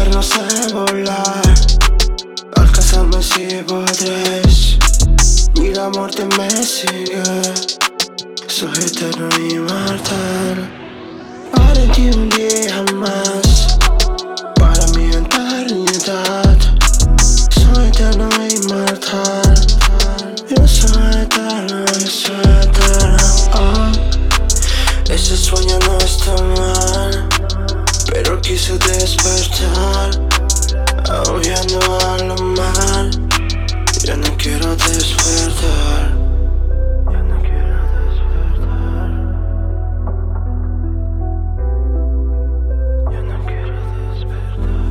no sé volar, alcanzarme si podréis, ni la muerte me sigue. Soy eterno y mortal, para ti un día más, para mi eternidad. Soy eterno y mortal, yo soy eterno, yo soy eterno. Oh, ese sueño no está mal, pero quise despertar, aullando a lo mal. Ya no quiero despertar, ya no quiero despertar, ya no quiero despertar.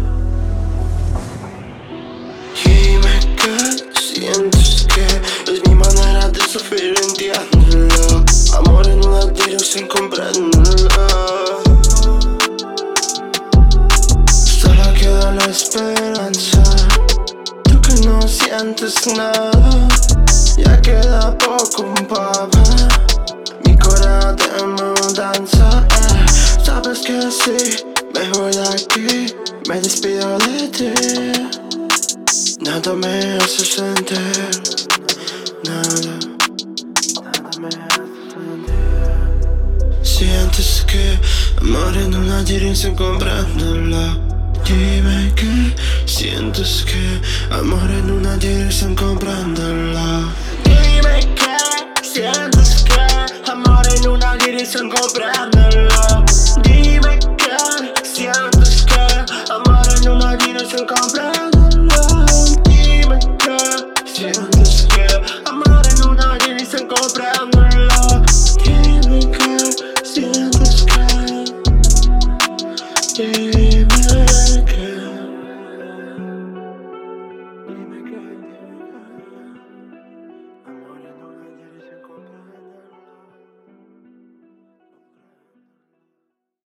Dime qué sientes, que es mi manera de sufrir, entiéndelo. Amor en una dirección, compréndelo. Solo queda la esperanza, tú que no sientes nada, ya queda poco, papá. Mi corazón de danza, sabes que sí, me voy de aquí, me despido de ti. Nada me hace sentir, nada me hace sentir. Sientes que amor en una dirección, compréndelo. Dime que sientes que amor en una dirección, compréndelo. Dime que sientes que amor en una dirección, compréndelo.